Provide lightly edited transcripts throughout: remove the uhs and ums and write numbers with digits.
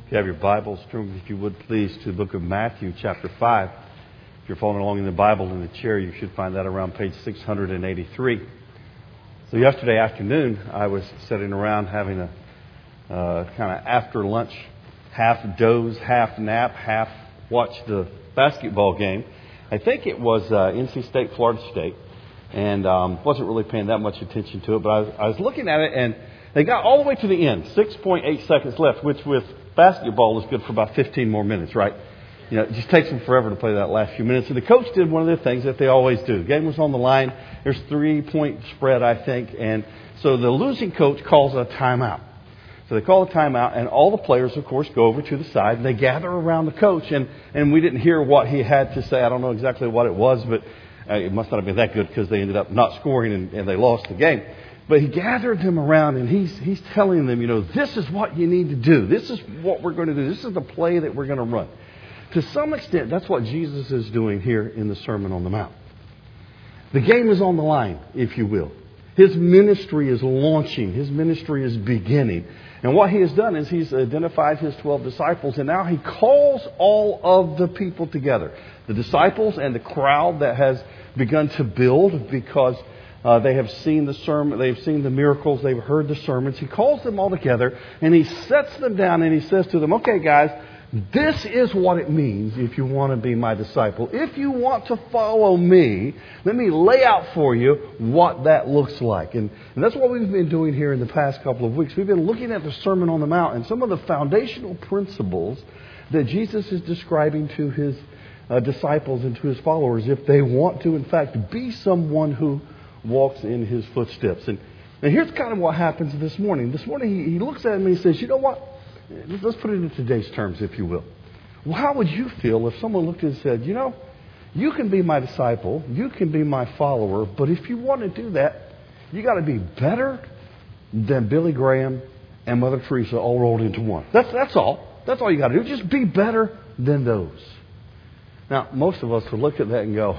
If you have your Bibles, turn, if you would please, to the book of Matthew, chapter 5. If you're following along in the Bible in the chair, you should find that around page 683. So yesterday afternoon, I was sitting around having a kind of after lunch, half doze, half nap, half watch the basketball game. I think it was NC State, Florida State, and wasn't really paying that much attention to it, but I was looking at it, and they got all the way to the end, 6.8 seconds left, which with basketball is good for about 15 more minutes, right? You know, it just takes them forever to play that last few minutes. And the coach did one of the things that they always do. The game was on the line. There's 3-point spread, I think. And so the losing coach calls a timeout. So they call a timeout, and all the players, of course, go over to the side, and they gather around the coach. And we didn't hear what he had to say. I don't know exactly what it was, but it must not have been that good because they ended up not scoring and they lost the game. But he gathered them around, and he's telling them, you know, this is what you need to do. This is what we're going to do. This is the play that we're going to run. To some extent, that's what Jesus is doing here in the Sermon on the Mount. The game is on the line, if you will. His ministry is launching. His ministry is beginning. And what he has done is he's identified his 12 disciples, and now he calls all of the people together. The disciples and the crowd that has begun to build because they have seen the sermon, they've seen the miracles, they've heard the sermons. He calls them all together, and he sets them down, and he says to them, okay, guys, this is what it means if you want to be my disciple. If you want to follow me, let me lay out for you what that looks like. And that's what we've been doing here in the past couple of weeks. We've been looking at the Sermon on the Mount and some of the foundational principles that Jesus is describing to his disciples and to his followers if they want to, in fact, be someone who walks in his footsteps. And here's kind of what happens this morning. This morning he looks at him and he says, you know what? Let's put it in today's terms, if you will. Well, how would you feel if someone looked and said, you know, you can be my disciple, you can be my follower, but if you want to do that, you got to be better than Billy Graham and Mother Teresa all rolled into one. That's all. That's all you got to do. Just be better than those. Now, most of us would look at that and go,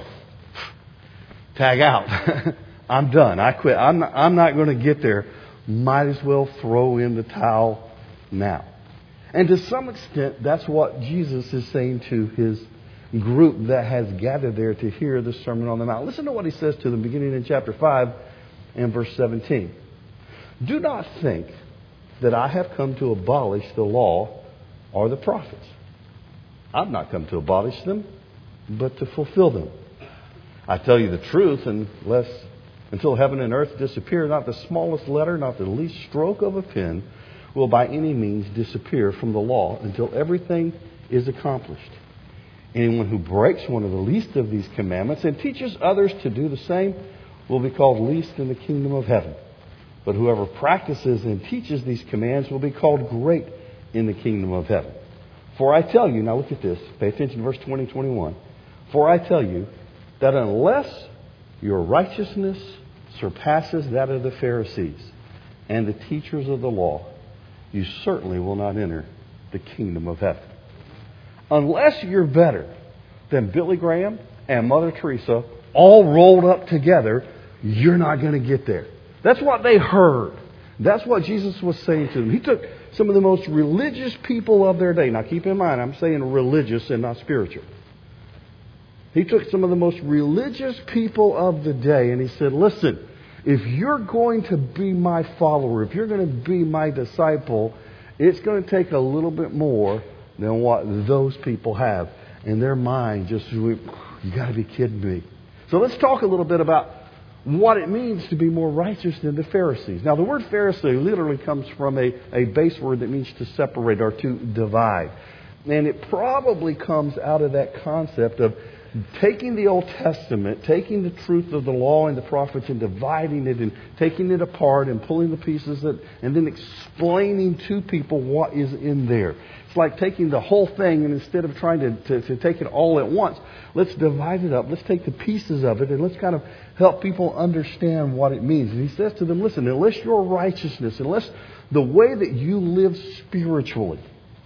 tag out. I'm done. I quit. I'm not going to get there. Might as well throw in the towel now. And to some extent, that's what Jesus is saying to his group that has gathered there to hear the Sermon on the Mount. Listen to what he says to them beginning in chapter 5 and verse 17. Do not think that I have come to abolish the law or the prophets. I've not come to abolish them, but to fulfill them. I tell you the truth, until heaven and earth disappear, not the smallest letter, not the least stroke of a pen will by any means disappear from the law until everything is accomplished. Anyone who breaks one of the least of these commandments and teaches others to do the same will be called least in the kingdom of heaven. But whoever practices and teaches these commands will be called great in the kingdom of heaven. For I tell you, now look at this, pay attention to verse 20, 21. For I tell you that unless your righteousness surpasses that of the Pharisees and the teachers of the law, you certainly will not enter the kingdom of heaven. Unless you're better than Billy Graham and Mother Teresa all rolled up together, you're not going to get there. That's what they heard. That's what Jesus was saying to them. He took some of the most religious people of their day. Now keep in mind, I'm saying religious and not spiritual. He took some of the most religious people of the day and he said, listen, if you're going to be my follower, if you're going to be my disciple, it's going to take a little bit more than what those people have. And their mind just, you got to be kidding me. So let's talk a little bit about what it means to be more righteous than the Pharisees. Now, the word Pharisee literally comes from a base word that means to separate or to divide. And it probably comes out of that concept of taking the Old Testament, taking the truth of the law and the prophets and dividing it and taking it apart and pulling the pieces and then explaining to people what is in there. It's like taking the whole thing and instead of trying to take it all at once, let's divide it up. Let's take the pieces of it and let's kind of help people understand what it means. And he says to them, listen, unless your righteousness, unless the way that you live spiritually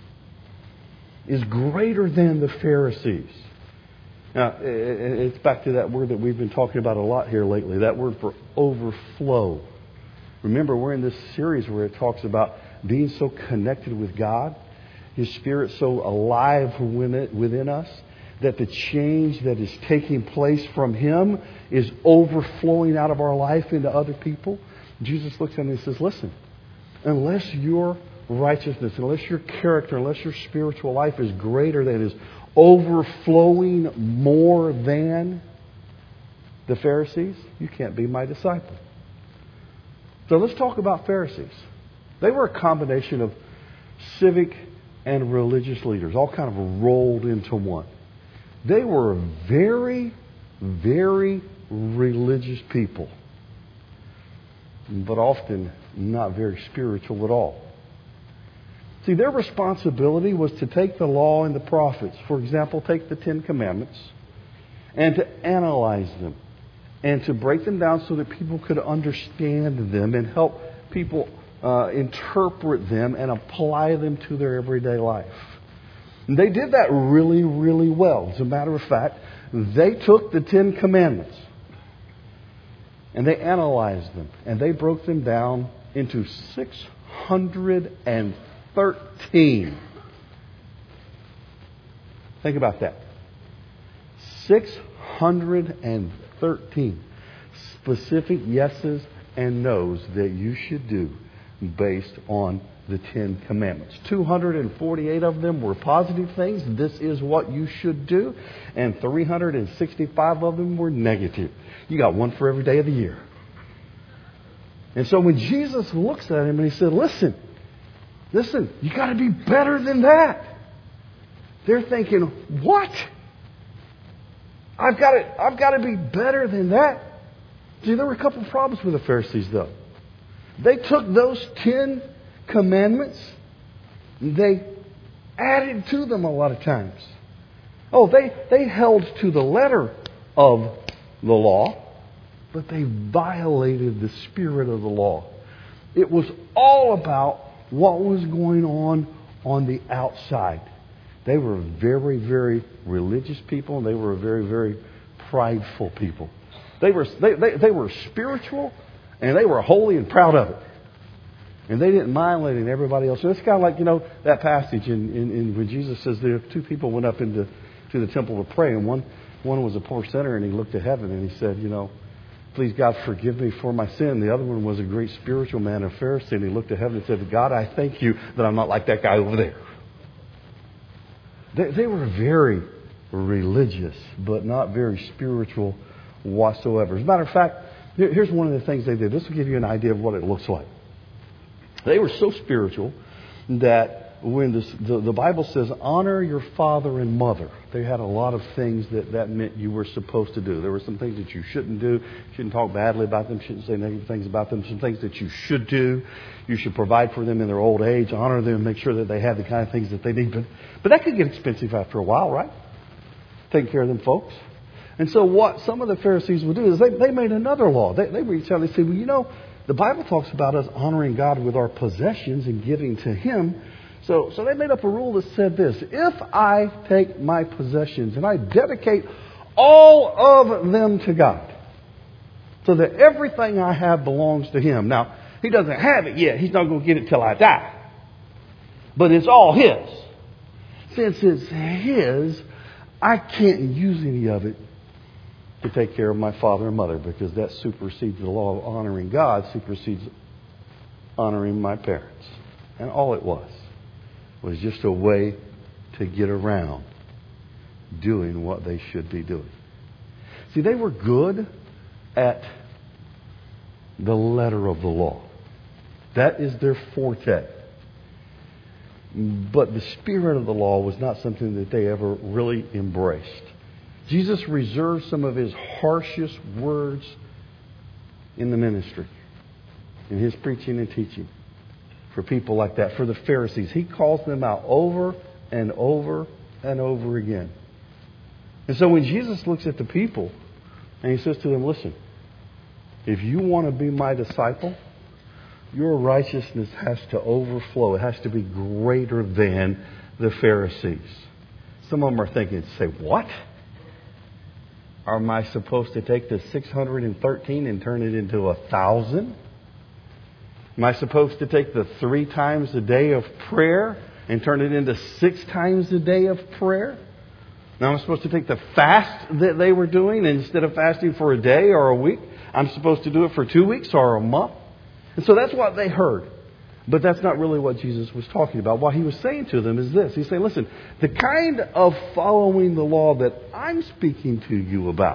is greater than the Pharisees. Now, it's back to that word that we've been talking about a lot here lately, that word for overflow. Remember, we're in this series where it talks about being so connected with God. His Spirit so alive within us that the change that is taking place from Him is overflowing out of our life into other people. Jesus looks at him and says, listen, unless your righteousness, unless your character, unless your spiritual life is greater than, is overflowing more than the Pharisees, you can't be my disciple. So let's talk about Pharisees. They were a combination of civic and religious leaders, all kind of rolled into one. They were very, very religious people, but often not very spiritual at all. See, their responsibility was to take the law and the prophets, for example, take the Ten Commandments, and to analyze them, and to break them down so that people could understand them and help people interpret them and apply them to their everyday life. And they did that really, really well. As a matter of fact, they took the Ten Commandments and they analyzed them and they broke them down into 613. Think about that. 613 specific yeses and nos that you should do based on the Ten Commandments. 248 of them were positive things. This is what you should do. And 365 of them were negative. You got one for every day of the year. And so when Jesus looks at him and he said, listen, you got to be better than that. They're thinking, what? I've got to be better than that. See, there were a couple of problems with the Pharisees, though. They took those 10 commandments, they added to them a lot of times. Oh, they held to the letter of the law, but they violated the spirit of the law. It was all about what was going on the outside. They were very, very religious people, and they were very, very prideful people. They were spiritual, and they were holy and proud of it. And they didn't mind letting everybody else. So it's kind of like, that passage in when Jesus says there two people went up to the temple to pray, and one was a poor sinner, and he looked to heaven and he said, please God forgive me for my sin. The other one was a great spiritual man, a Pharisee, and he looked to heaven and said, God, I thank you that I'm not like that guy over there. They were very religious, but not very spiritual whatsoever. As a matter of fact, here's one of the things they did. This will give you an idea of what it looks like. They were so spiritual that when the Bible says, honor your father and mother, they had a lot of things that meant you were supposed to do. There were some things that you shouldn't do. You shouldn't talk badly about them. Shouldn't say negative things about them. Some things that you should do. You should provide for them in their old age. Honor them. Make sure that they have the kind of things that they need. But that could get expensive after a while, right? Taking care of them folks. And so what some of the Pharisees would do is they made another law. They reached out and they said, well, the Bible talks about us honoring God with our possessions and giving to Him. So they made up a rule that said this: if I take my possessions and I dedicate all of them to God, so that everything I have belongs to Him. Now, He doesn't have it yet. He's not going to get it till I die. But it's all His. Since it's His, I can't use any of it to take care of my father and mother, because that supersedes the law of honoring God, supersedes honoring my parents. And all it was just a way to get around doing what they should be doing. See, they were good at the letter of the law. That is their forte. But the spirit of the law was not something that they ever really embraced. Jesus reserved some of His harshest words in the ministry, in His preaching and teaching, for people like that, for the Pharisees. He calls them out over and over and over again. And so when Jesus looks at the people and He says to them, listen, if you want to be my disciple, your righteousness has to overflow. It has to be greater than the Pharisees. Some of them are thinking, say, what? Am I supposed to take the 613 and turn it into 1,000? Am I supposed to take the 3 times a day of prayer and turn it into 6 times a day of prayer? Now I'm supposed to take the fast that they were doing, and instead of fasting for a day or a week, I'm supposed to do it for 2 weeks or a month? And so that's what they heard. But that's not really what Jesus was talking about. What he was saying to them is this. He's saying, listen, the kind of following the law that I'm speaking to you about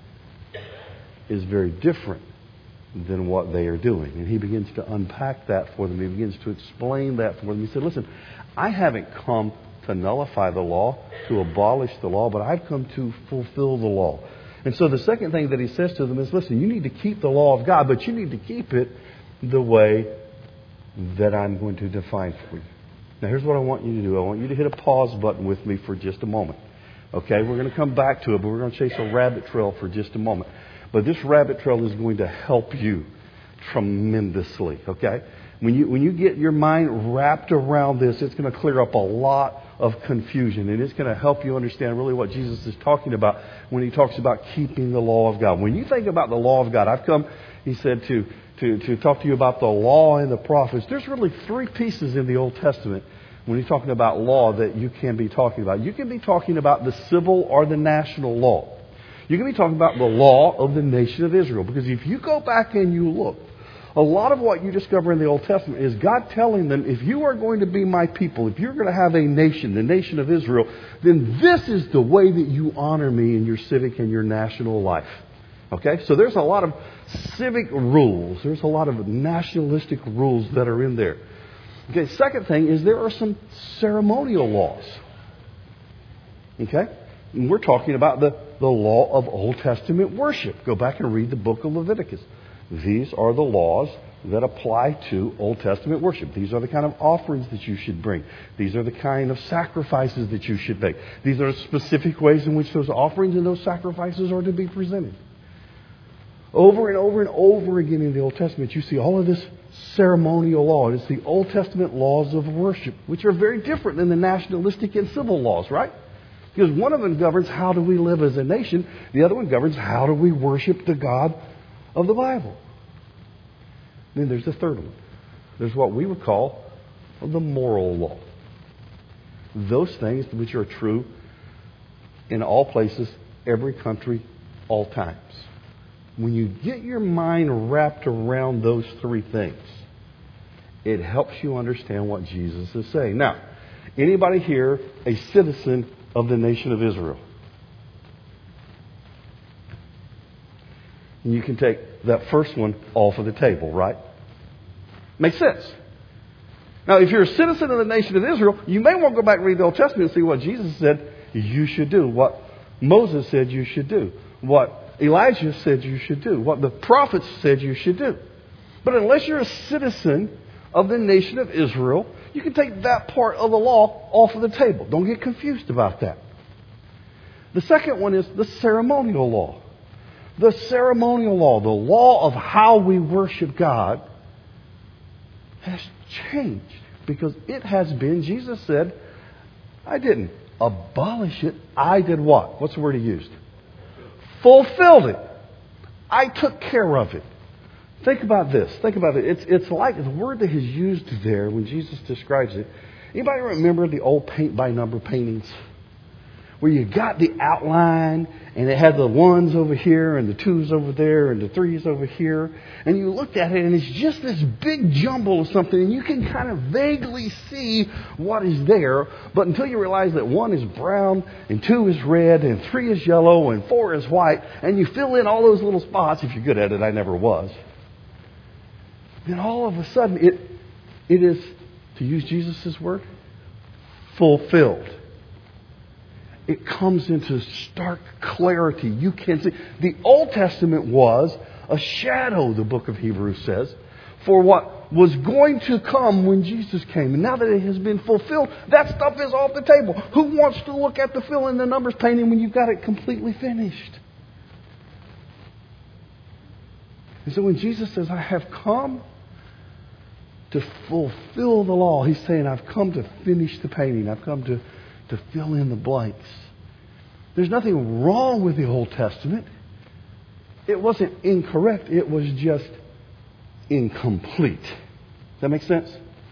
is very different than what they are doing. And he begins to unpack that for them. He begins to explain that for them. He said, listen, I haven't come to nullify the law, to abolish the law, but I've come to fulfill the law. And so the second thing that he says to them is, listen, you need to keep the law of God, but you need to keep it the way that I'm going to define for you. Now here's what I want you to do. I want you to hit a pause button with me for just a moment. Okay, we're going to come back to it, but we're going to chase a rabbit trail for just a moment. But this rabbit trail is going to help you tremendously, okay? When you get your mind wrapped around this, it's going to clear up a lot of confusion, and it's going to help you understand really what Jesus is talking about when he talks about keeping the law of God. When you think about the law of God, I've come, he said, to talk to you about the law and the prophets. There's really 3 pieces in the Old Testament when he's talking about law that you can be talking about. You can be talking about the civil or the national law. You can be talking about the law of the nation of Israel. Because if you go back and you look, a lot of what you discover in the Old Testament is God telling them, if you are going to be my people, if you're going to have a nation, the nation of Israel, then this is the way that you honor me in your civic and your national life. Okay? So there's a lot of civic rules. There's a lot of nationalistic rules that are in there. Okay, second thing is there are some ceremonial laws. Okay? And we're talking about the law of Old Testament worship. Go back and read the book of Leviticus. These are the laws that apply to Old Testament worship. These are the kind of offerings that you should bring. These are the kind of sacrifices that you should make. These are specific ways in which those offerings and those sacrifices are to be presented. Over and over and over again in the Old Testament, you see all of this ceremonial law. It's the Old Testament laws of worship, which are very different than the nationalistic and civil laws, right? Because one of them governs how do we live as a nation. The other one governs how do we worship the God of the Bible. Then there's the third one. There's what we would call the moral law. Those things which are true in all places, every country, all times. When you get your mind wrapped around those 3 things, it helps you understand what Jesus is saying. Now, anybody here a citizen of the nation of Israel? And you can take that first one off of the table, right? Makes sense. Now, if you're a citizen of the nation of Israel, you may want to go back and read the Old Testament and see what Jesus said you should do, what Moses said you should do, what Elijah said you should do, what the prophets said you should do. But unless you're a citizen of the nation of Israel, you can take that part of the law off of the table. Don't get confused about that. The second one is the ceremonial law. The ceremonial law, the law of how we worship God, has changed because it has been, Jesus said, I didn't abolish it. I did what? What's the word he used? Fulfilled it. I took care of it. Think about this. Think about it. It's like the word that is used there when Jesus describes it. Anybody remember the old paint by number paintings? Where you got the outline and it had the 1s over here and the 2s over there and the 3s over here. And you looked at it and it's just this big jumble of something and you can kind of vaguely see what is there. But until you realize that 1 is brown and 2 is red and 3 is yellow and 4 is white and you fill in all those little spots, if you're good at it, I never was. Then all of a sudden it is, to use Jesus' word, fulfilled. It comes into stark clarity. You can see. The Old Testament was a shadow, the book of Hebrews says, for what was going to come when Jesus came. And now that it has been fulfilled, that stuff is off the table. Who wants to look at the fill in the numbers painting when you've got it completely finished? And so when Jesus says, I have come to fulfill the law, he's saying, I've come to finish the painting. I've come to fill in the blanks. There's nothing wrong with the Old Testament. It wasn't incorrect. It was just incomplete. Does that make sense?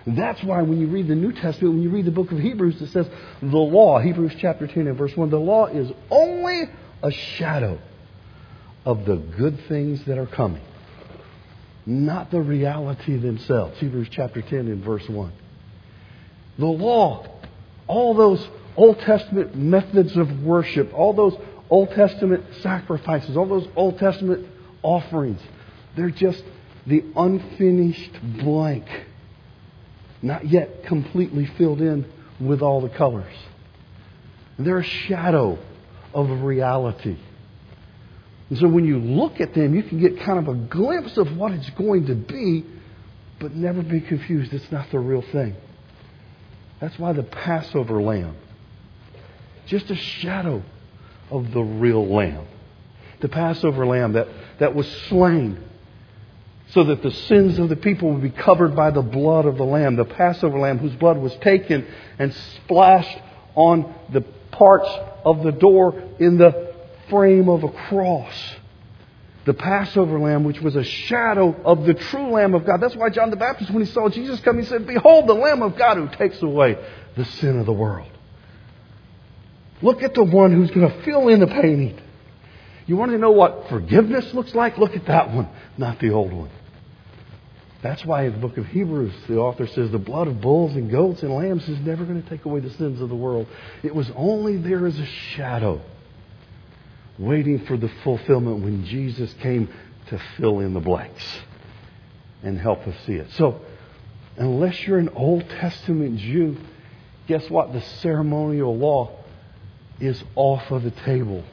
And that's why when you read the New Testament, when you read the book of Hebrews, it says the law, Hebrews chapter 10 and verse 1, the law is only a shadow of the good things that are coming, not the reality themselves. Hebrews chapter 10 and verse 1. The law, all those Old Testament methods of worship, all those Old Testament sacrifices, all those Old Testament offerings, they're just the unfinished blank, not yet completely filled in with all the colors. They're a shadow of reality. And so when you look at them, you can get kind of a glimpse of what it's going to be, but never be confused. It's not the real thing. That's why the Passover lamb, just a shadow of the real lamb. The Passover lamb that was slain so that the sins of the people would be covered by the blood of the lamb. The Passover lamb whose blood was taken and splashed on the parts of the door in the frame of a cross. The Passover lamb, which was a shadow of the true Lamb of God. That's why John the Baptist, when he saw Jesus come, he said, "Behold, the Lamb of God who takes away the sin of the world." Look at the one who's going to fill in the painting. You want to know what forgiveness looks like? Look at that one, not the old one. That's why in the book of Hebrews, the author says the blood of bulls and goats and lambs is never going to take away the sins of the world. It was only there as a shadow, waiting for the fulfillment when Jesus came to fill in the blanks and help us see it. So, unless you're an Old Testament Jew, guess what? The ceremonial law is off of the table.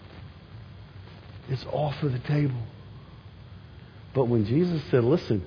It's off of the table. But when Jesus said, "Listen,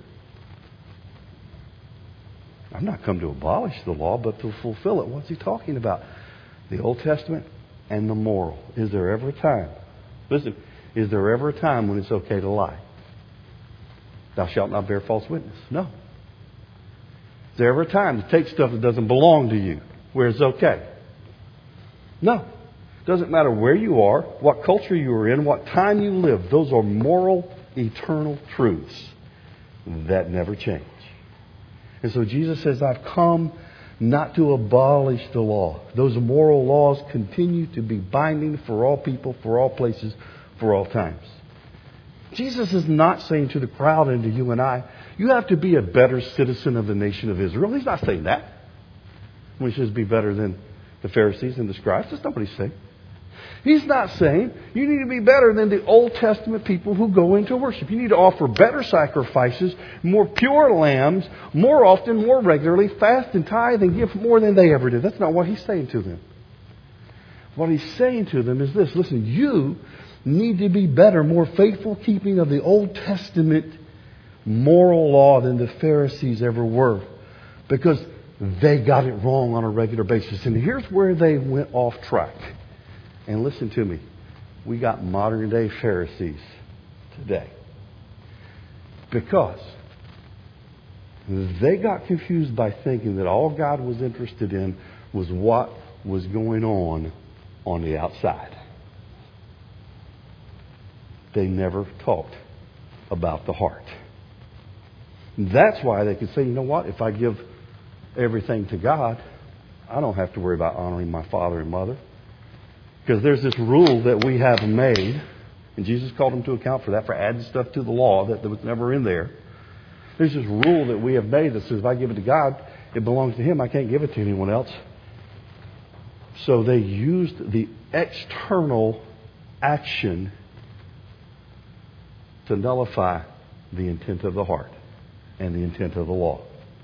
I'm not come to abolish the law, but to fulfill it," what's he talking about? The Old Testament and the moral. Is there ever a time? Listen, is there ever a time when it's okay to lie? Thou shalt not bear false witness. No. Is there ever a time to take stuff that doesn't belong to you where it's okay? No. It doesn't matter where you are, what culture you are in, what time you live. Those are moral, eternal truths that never change. And so Jesus says, "I've come not to abolish the law." Those moral laws continue to be binding for all people, for all places, for all times. Jesus is not saying to the crowd and to you and I, "You have to be a better citizen of the nation of Israel." He's not saying that. When he says be better than the Pharisees and the scribes, that's not what he's saying. He's not saying you need to be better than the Old Testament people who go into worship. You need to offer better sacrifices, more pure lambs, more often, more regularly, fast and tithe and give more than they ever did. That's not what he's saying to them. What he's saying to them is this: listen, you need to be better, more faithful keeping of the Old Testament moral law than the Pharisees ever were, because they got it wrong on a regular basis. And here's where they went off track. And listen to me, we got modern day Pharisees today, because they got confused by thinking that all God was interested in was what was going on the outside. They never talked about the heart. That's why they could say, "You know what, if I give everything to God, I don't have to worry about honoring my father and mother." Because there's this rule that we have made, and Jesus called them to account for that, for adding stuff to the law that was never in there. There's this rule that we have made that says if I give it to God, it belongs to Him. I can't give it to anyone else. So they used the external action to nullify the intent of the heart and the intent of the law.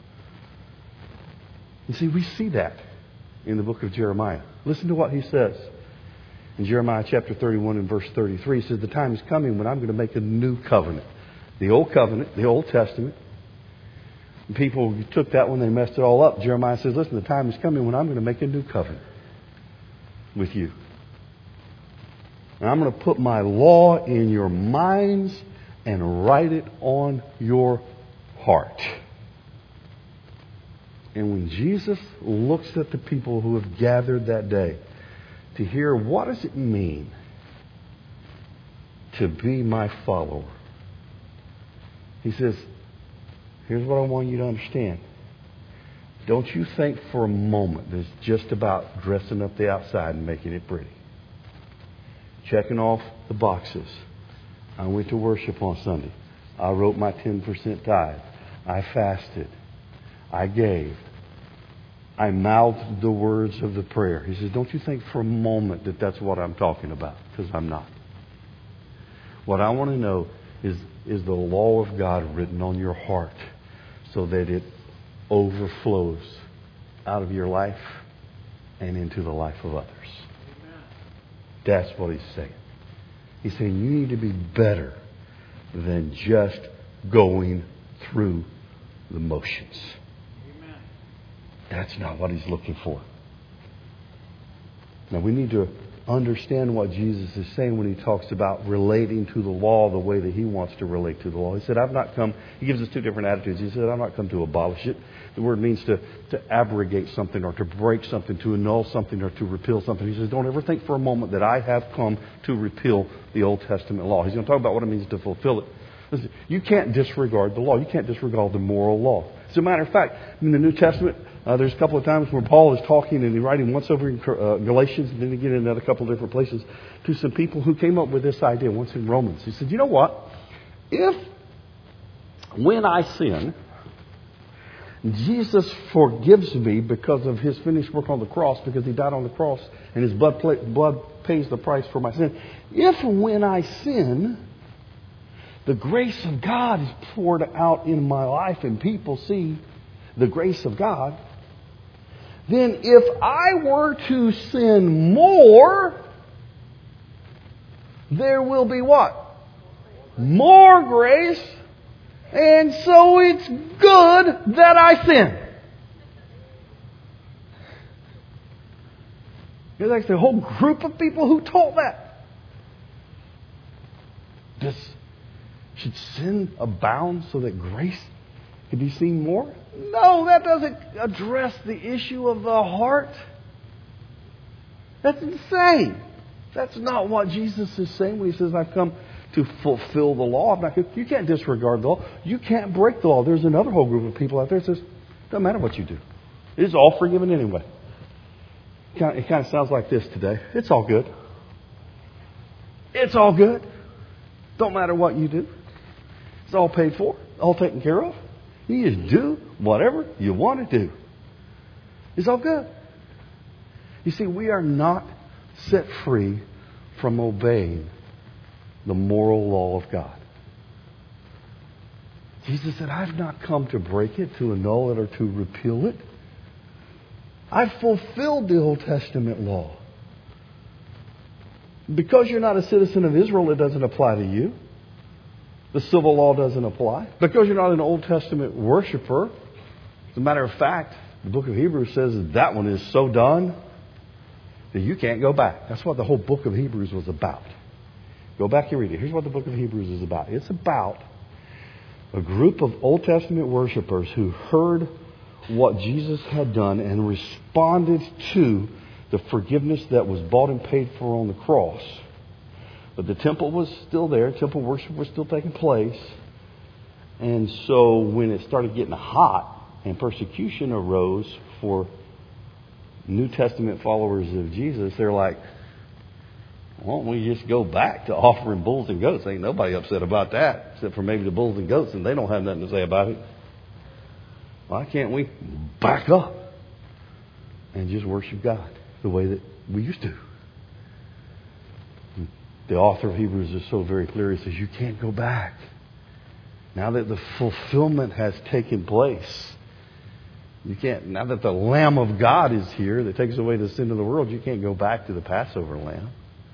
You see, we see that in the book of Jeremiah. Listen to what he says. In Jeremiah chapter 31 and verse 33, he says, "The time is coming when I'm going to make a new covenant." The old covenant, the Old Testament. And people took that one, they messed it all up. Jeremiah says, "Listen, the time is coming when I'm going to make a new covenant with you. And I'm going to put my law in your minds and write it on your heart." And when Jesus looks at the people who have gathered that day to hear what does it mean to be my follower, he says, here's what I want you to understand. Don't you think for a moment that it's just about dressing up the outside and making it pretty. Checking off the boxes. I went to worship on Sunday. I wrote my 10% tithe. I fasted. I gave. I mouthed the words of the prayer. He says, don't you think for a moment that that's what I'm talking about, because I'm not. What I want to know is the law of God written on your heart so that it overflows out of your life and into the life of others. Amen. That's what he's saying. He's saying you need to be better than just going through the motions. Amen. That's not what he's looking for. Now we need to understand what Jesus is saying when he talks about relating to the law the way that he wants to relate to the law. He said, he gives us two different attitudes. He said, I've not come to abolish it. The word means to abrogate something or to break something, to annul something or to repeal something. He says, don't ever think for a moment that I have come to repeal the Old Testament law. He's going to talk about what it means to fulfill it. Listen, you can't disregard the law. You can't disregard the moral law. As a matter of fact, in the New Testament, there's a couple of times where Paul is talking and he's writing once over in Galatians and then again in a couple of different places to some people who came up with this idea. Once in Romans. He said, you know what? When I sin, Jesus forgives me because of his finished work on the cross, because he died on the cross and his blood pays the price for my sin. If when I sin, the grace of God is poured out in my life and people see the grace of God, then if I were to sin more, there will be what? More grace. And so it's good that I sin. There's actually a whole group of people who taught that. Should sin abound so that grace could be seen more? No, that doesn't address the issue of the heart. That's insane. That's not what Jesus is saying when he says, I've come to fulfill the law. You can't disregard the law. You can't break the law. There's another whole group of people out there that says, doesn't matter what you do. It's all forgiven anyway. It kind of sounds like this today. It's all good. It's all good. Don't matter what you do. It's all paid for. All taken care of. You just do whatever you want to do. It's all good. You see, we are not set free from obeying the moral law of God. Jesus said, I've not come to break it, to annul it, or to repeal it. I've fulfilled the Old Testament law. Because you're not a citizen of Israel, it doesn't apply to you. The civil law doesn't apply. Because you're not an Old Testament worshiper, as a matter of fact, the book of Hebrews says that one is so done that you can't go back. That's what the whole book of Hebrews was about. Go back and read it. Here's what the book of Hebrews is about. It's about a group of Old Testament worshipers who heard what Jesus had done and responded to the forgiveness that was bought and paid for on the cross. But the temple was still there. Temple worship was still taking place. And so when it started getting hot and persecution arose for New Testament followers of Jesus, they're like, why don't we just go back to offering bulls and goats? Ain't nobody upset about that, except for maybe the bulls and goats, and they don't have nothing to say about it. Why can't we back up and just worship God the way that we used to? The author of Hebrews is so very clear. He says, you can't go back. Now that the fulfillment has taken place, you can't. Now that the Lamb of God is here that takes away the sin of the world, you can't go back to the Passover lamb.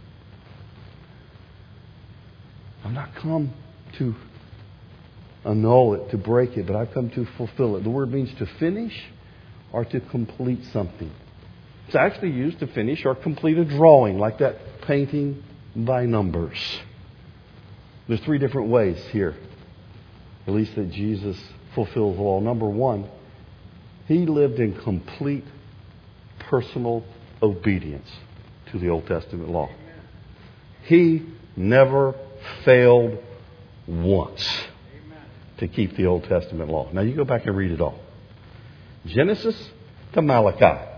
I've not come to annul it, to break it, but I've come to fulfill it. The word means to finish or to complete something. It's actually used to finish or complete a drawing, like that painting by numbers. There's three different ways here, at least that Jesus fulfills the law. Number one, he lived in complete personal obedience to the Old Testament law. He never failed once to keep the Old Testament law. Now you go back and read it all. Genesis to Malachi.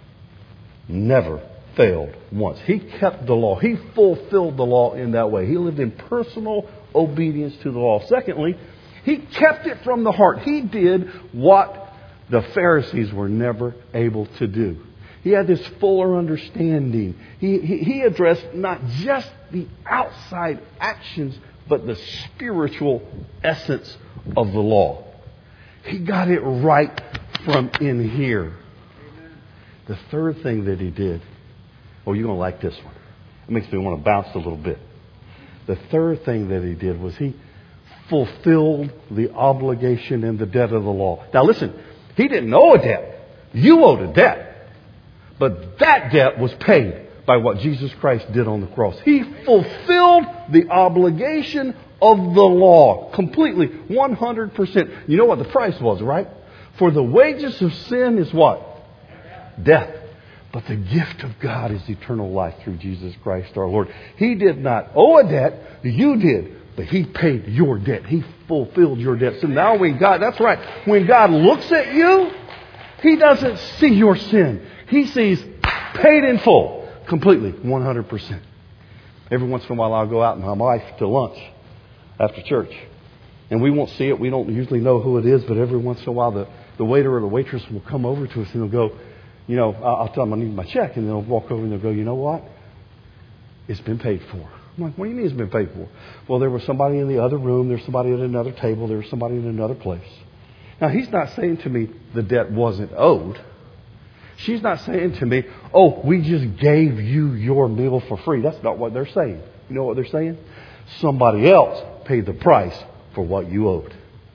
Never failed once. He kept the law. He fulfilled the law in that way. He lived in personal obedience to the law. Secondly, he kept it from the heart. He did what the Pharisees were never able to do. He had this fuller understanding. He addressed not just the outside actions, but the spiritual essence of the law. He got it right from in here. The third thing that he did, oh, you're going to like this one. It makes me want to bounce a little bit. The third thing that he did was he fulfilled the obligation and the debt of the law. Now listen, he didn't owe a debt. You owed a debt. But that debt was paid by what Jesus Christ did on the cross. He fulfilled the obligation of the law completely, 100%. You know what the price was, right? For the wages of sin is what? Death. But the gift of God is eternal life through Jesus Christ our Lord. He did not owe a debt. You did. But He paid your debt. He fulfilled your debt. So now when God, that's right, when God looks at you, He doesn't see your sin. He sees paid in full, completely, 100%. Every once in a while I'll go out with my wife to lunch after church. And we won't see it. We don't usually know who it is. But every once in a while the waiter or the waitress will come over to us and they'll go, you know, I'll tell them I need my check. And they'll walk over and they'll go, you know what? It's been paid for. I'm like, what do you mean it's been paid for? Well, there was somebody in the other room. There's somebody at another table. There was somebody in another place. Now, he's not saying to me the debt wasn't owed. She's not saying to me, oh, we just gave you your meal for free. That's not what they're saying. You know what they're saying? Somebody else paid the price for what you owed.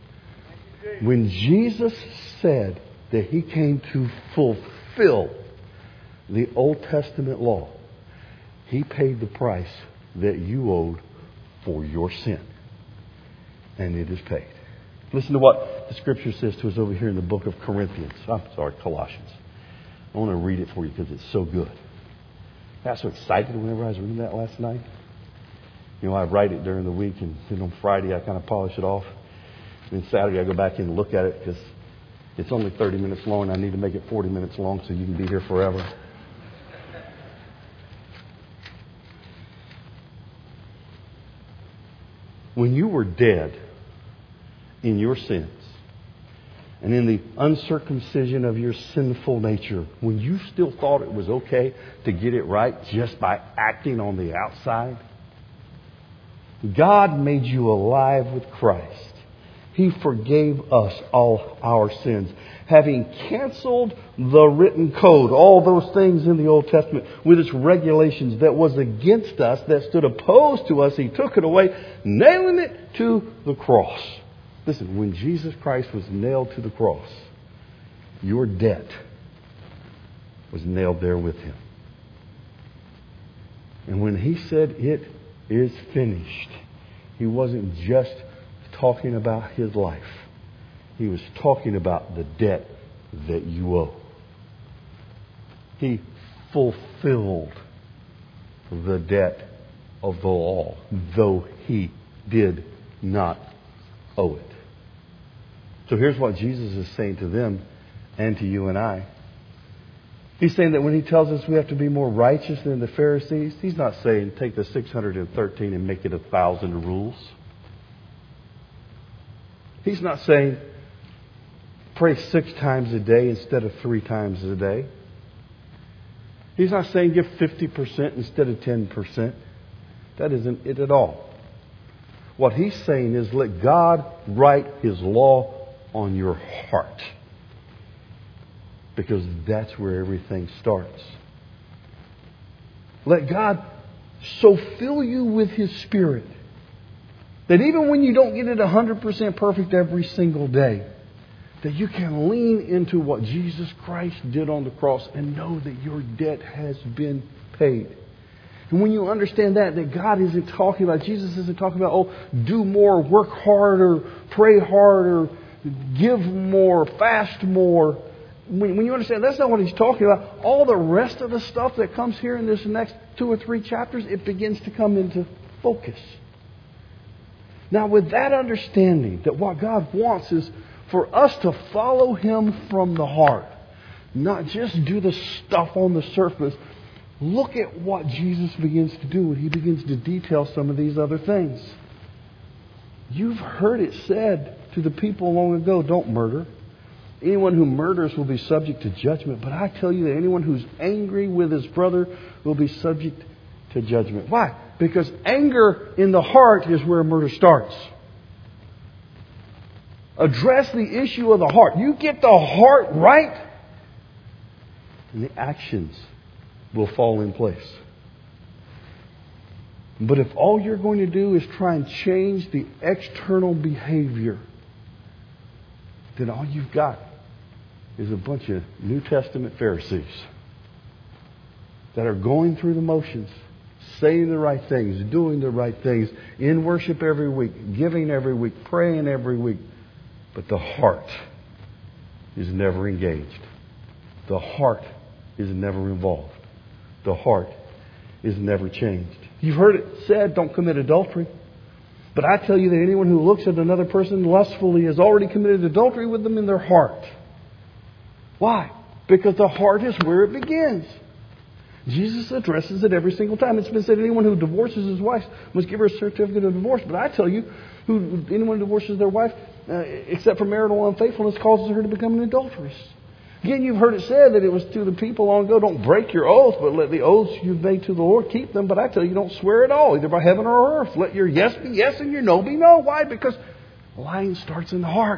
When Jesus said that He came to fulfill the Old Testament law, He paid the price that you owed for your sin. And it is paid. Listen to what the Scripture says to us over here in the book of Colossians. I want to read it for you because it's so good. I got so excited whenever I was reading that last night. You know, I write it during the week, and then on Friday I kind of polish it off. And then Saturday I go back in and look at it because it's only 30 minutes long. I need to make it 40 minutes long so you can be here forever. When you were dead in your sins, and in the uncircumcision of your sinful nature, when you still thought it was okay to get it right just by acting on the outside, God made you alive with Christ. He forgave us all our sins, having canceled the written code, all those things in the Old Testament with its regulations that was against us, that stood opposed to us. He took it away, nailing it to the cross. Listen, when Jesus Christ was nailed to the cross, your debt was nailed there with Him. And when He said, it is finished, He wasn't just talking about His life. He was talking about the debt that you owe. He fulfilled the debt of the law, though He did not owe it. So here's what Jesus is saying to them and to you and I. He's saying that when He tells us we have to be more righteous than the Pharisees, He's not saying take the 613 and make it 1,000 rules. He's not saying pray 6 times a day instead of 3 times a day. He's not saying give 50% instead of 10%. That isn't it at all. What He's saying is let God write His law on your heart. Because that's where everything starts. Let God so fill you with His Spirit that even when you don't get it 100% perfect every single day, that you can lean into what Jesus Christ did on the cross and know that your debt has been paid. And when you understand that God isn't talking about, Jesus isn't talking about, oh, do more, work harder, pray harder, give more, fast more. When you understand that's not what He's talking about, all the rest of the stuff that comes here in this next 2 or 3 chapters, it begins to come into focus. Now, with that understanding that what God wants is For us to follow Him from the heart, not just do the stuff on the surface. Look at what Jesus begins to do when He begins to detail some of these other things. You've heard it said to the people long ago, don't murder. Anyone who murders will be subject to judgment. But I tell you that anyone who's angry with his brother will be subject to judgment. Why? Because anger in the heart is where murder starts. Address the issue of the heart. You get the heart right, and the actions will fall in place. But if all you're going to do is try and change the external behavior, then all you've got is a bunch of New Testament Pharisees that are going through the motions, saying the right things, doing the right things, in worship every week, giving every week, praying every week. But the heart is never engaged. The heart is never involved. The heart is never changed. You've heard it said, don't commit adultery. But I tell you that anyone who looks at another person lustfully has already committed adultery with them in their heart. Why? Because the heart is where it begins. Jesus addresses it every single time. It's been said anyone who divorces his wife must give her a certificate of divorce. But I tell you, anyone who divorces their wife, except for marital unfaithfulness, causes her to become an adulteress. Again, you've heard it said that it was to the people long ago, don't break your oath, but let the oaths you've made to the Lord keep them. But I tell you, don't swear at all, either by heaven or earth. Let your yes be yes and your no be no. Why? Because lying starts in the heart.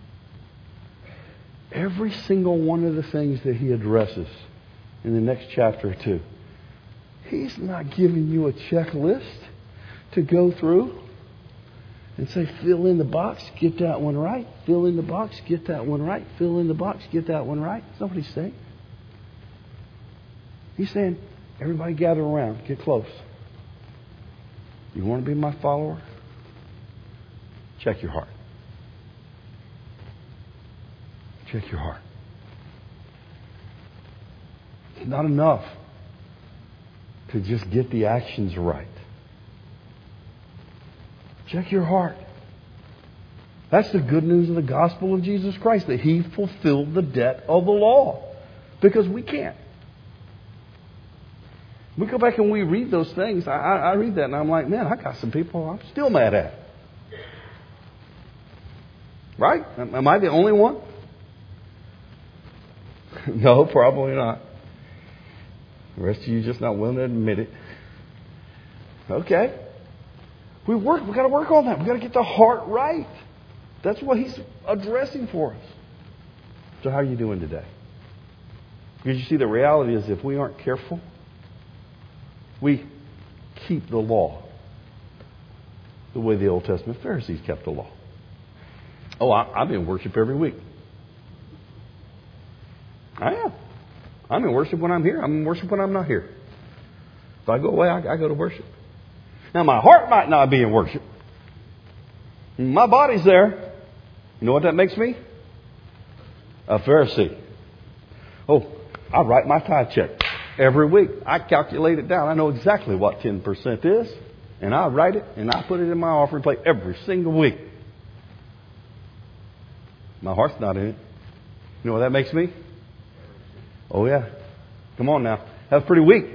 Every single one of the things that He addresses in the next chapter or two, He's not giving you a checklist to go through and say, fill in the box, get that one right. Fill in the box, get that one right. Fill in the box, get that one right. That's not what He's saying. He's saying, everybody gather around, get close. You want to be my follower? Check your heart. Check your heart. It's not enough to just get the actions right. Check your heart. That's the good news of the gospel of Jesus Christ, that He fulfilled the debt of the law. Because we can't. We go back and we read those things. I read that and I'm like, man, I got some people I'm still mad at. Right? Am I the only one? No, probably not. The rest of you just not willing to admit it. Okay. We got to work on that. We got to get the heart right. That's what He's addressing for us. So how are you doing today? Because you see, the reality is if we aren't careful, we keep the law the way the Old Testament Pharisees kept the law. Oh, I'm in worship every week. I am. I'm in worship when I'm here. I'm in worship when I'm not here. If I go away, I go to worship. Now, my heart might not be in worship. My body's there. You know what that makes me? A Pharisee. Oh, I write my tithe check every week. I calculate it down. I know exactly what 10% is. And I write it and I put it in my offering plate every single week. My heart's not in it. You know what that makes me? Oh, yeah. Come on now. That's pretty weak.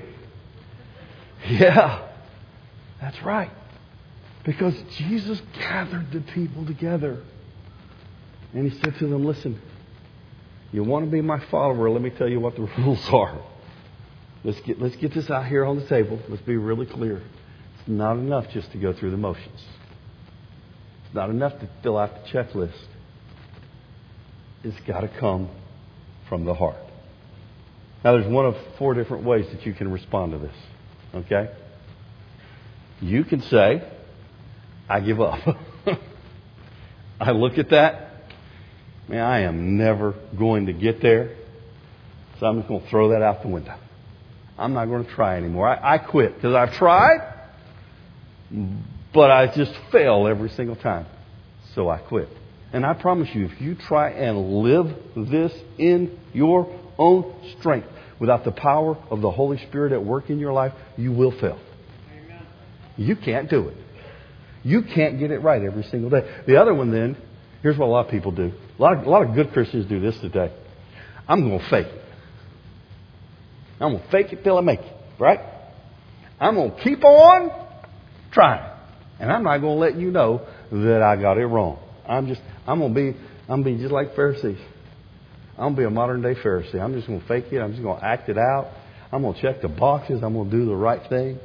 Yeah. That's right. Because Jesus gathered the people together. And He said to them, listen, you want to be my follower, let me tell you what the rules are. Let's get this out here on the table. Let's be really clear. It's not enough just to go through the motions. It's not enough to fill out the checklist. It's got to come from the heart. Now, there's one of 4 different ways that you can respond to this. Okay? You can say, I give up. I look at that. Man, I am never going to get there. So I'm just going to throw that out the window. I'm not going to try anymore. I quit because I've tried, but I just fail every single time. So I quit. And I promise you, if you try and live this in your own strength, without the power of the Holy Spirit at work in your life, you will fail. Amen. You can't do it. You can't get it right every single day. The other one then, here's what a lot of people do. A lot of good Christians do this today. I'm going to fake it. I'm going to fake it till I make it, right? I'm going to keep on trying. And I'm not going to let you know that I got it wrong. I'm going to be just like Pharisees. I'm going to be a modern day Pharisee. I'm just going to fake it. I'm just going to act it out. I'm going to check the boxes. I'm going to do the right thing.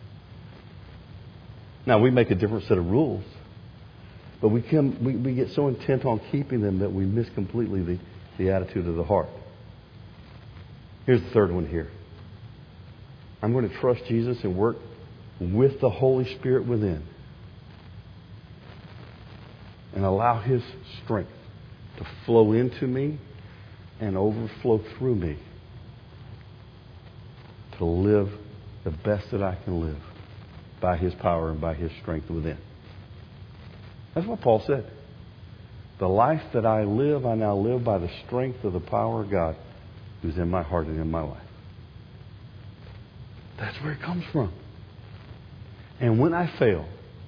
Now, we make a different set of rules. But we get so intent on keeping them that we miss completely the attitude of the heart. Here's the third one here. I'm going to trust Jesus and work with the Holy Spirit within. And allow His strength to flow into me and overflow through me. To live the best that I can live by His power and by His strength within. That's what Paul said. The life that I live, I now live by the strength of the power of God who's in my heart and in my life. That's where it comes from. And when I fail,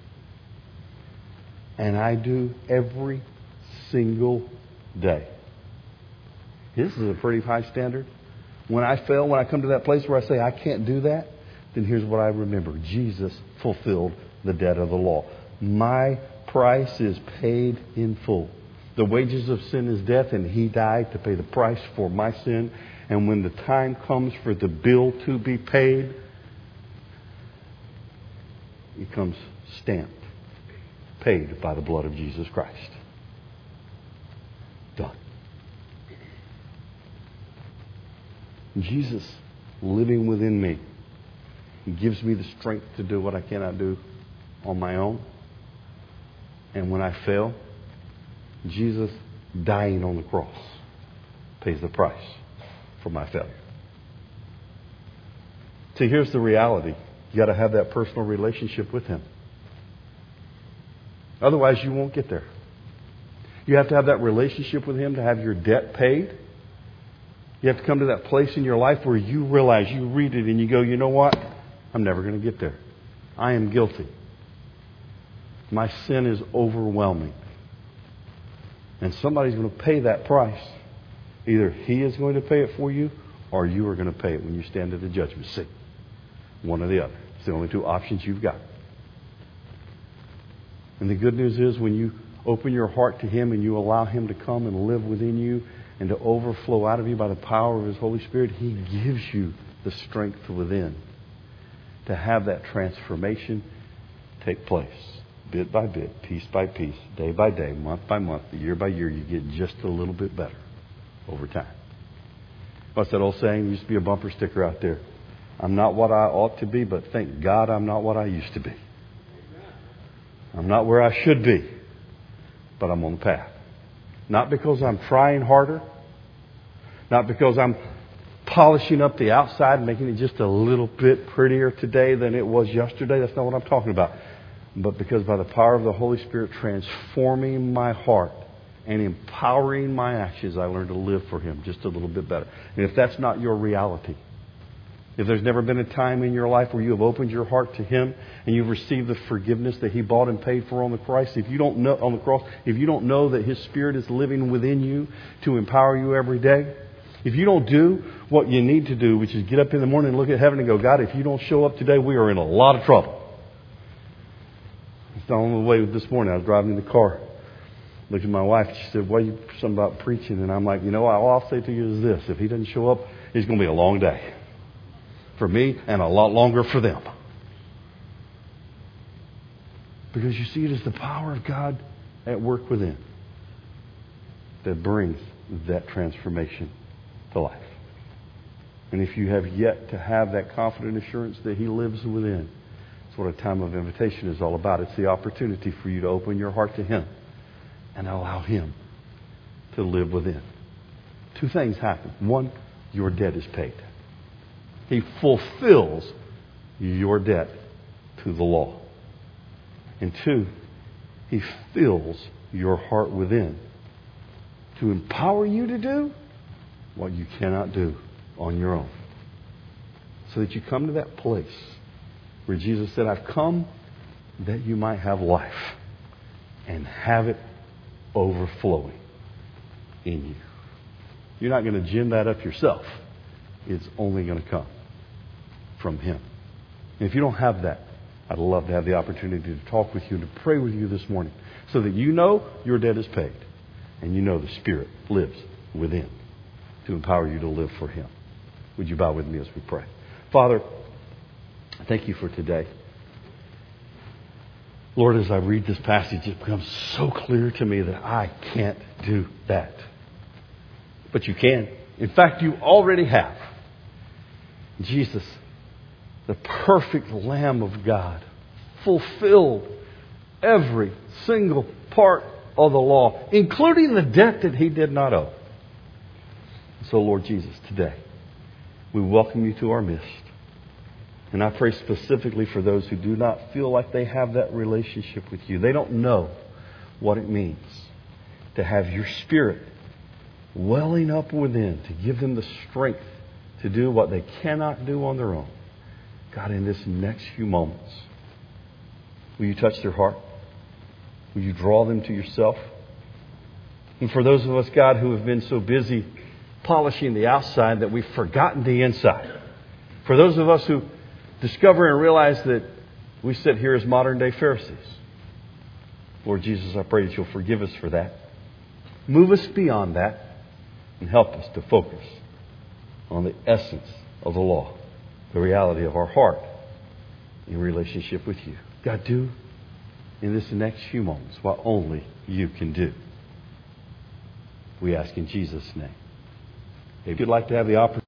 and I do every single day, this is a pretty high standard. When I fail, when I come to that place where I say I can't do that, then here's what I remember. Jesus fulfilled the debt of the law. My price is paid in full. The wages of sin is death, and He died to pay the price for my sin. And when the time comes for the bill to be paid, it comes stamped, paid by the blood of Jesus Christ. Done. Jesus living within me, He gives me the strength to do what I cannot do on my own. And when I fail, Jesus dying on the cross pays the price for my failure. See, here's the reality. You got to have that personal relationship with Him. Otherwise, you won't get there. You have to have that relationship with Him to have your debt paid. You have to come to that place in your life where you realize, you read it and you go, you know what? I'm never going to get there. I am guilty. My sin is overwhelming. And somebody's going to pay that price. Either He is going to pay it for you, or you are going to pay it when you stand at the judgment seat. One or the other. It's the only two options you've got. And the good news is when you open your heart to Him and you allow Him to come and live within you and to overflow out of you by the power of His Holy Spirit, He gives you the strength within to have that transformation take place. Bit by bit, piece by piece, day by day, month by month, year by year, you get just a little bit better over time. What's that old saying? There used to be a bumper sticker out there. I'm not what I ought to be, but thank God I'm not what I used to be. I'm not where I should be, but I'm on the path. Not because I'm trying harder, not because I'm polishing up the outside, making it just a little bit prettier today than it was yesterday. That's not what I'm talking about. But because by the power of the Holy Spirit transforming my heart and empowering my actions, I learn to live for Him just a little bit better. And if that's not your reality, if there's never been a time in your life where you have opened your heart to Him and you've received the forgiveness that He bought and paid for on the cross, if you don't know on the cross, if you don't know that His Spirit is living within you to empower you every day, if you don't do what you need to do, which is get up in the morning and look at heaven and go, God, if you don't show up today, we are in a lot of trouble. On the way this morning, I was driving in the car. Looked at my wife. She said, "What are you something about preaching?" And I'm like, all I'll say to you is this: if He doesn't show up, it's going to be a long day for me and a lot longer for them. Because you see, it is the power of God at work within that brings that transformation to life. And if you have yet to have that confident assurance that He lives within, that's what a time of invitation is all about. It's the opportunity for you to open your heart to Him and allow Him to live within. Two things happen. One, your debt is paid. He fulfills your debt to the law. And two, He fills your heart within to empower you to do what you cannot do on your own. So that you come to that place where Jesus said, I've come that you might have life and have it overflowing. in you. You're not going to gin that up yourself. It's only going to come from Him. And if you don't have that, I'd love to have the opportunity to talk with you and to pray with you this morning so that you know your debt is paid and you know the Spirit lives within to empower you to live for Him. Would you bow with me as we pray? Father, thank you for today. Lord, as I read this passage, it becomes so clear to me that I can't do that. But you can. In fact, you already have. Jesus, the perfect Lamb of God, fulfilled every single part of the law, including the debt that He did not owe. So, Lord Jesus, today, we welcome you to our midst. And I pray specifically for those who do not feel like they have that relationship with you. They don't know what it means to have your Spirit welling up within to give them the strength to do what they cannot do on their own. God, in this next few moments, will you touch their heart? Will you draw them to yourself? And for those of us, God, who have been so busy polishing the outside that we've forgotten the inside. For those of us who discover and realize that we sit here as modern day Pharisees. Lord Jesus, I pray that you'll forgive us for that. Move us beyond that and help us to focus on the essence of the law, the reality of our heart in relationship with you. God, do in this next few moments what only you can do. We ask in Jesus' name. If you'd like to have the opportunity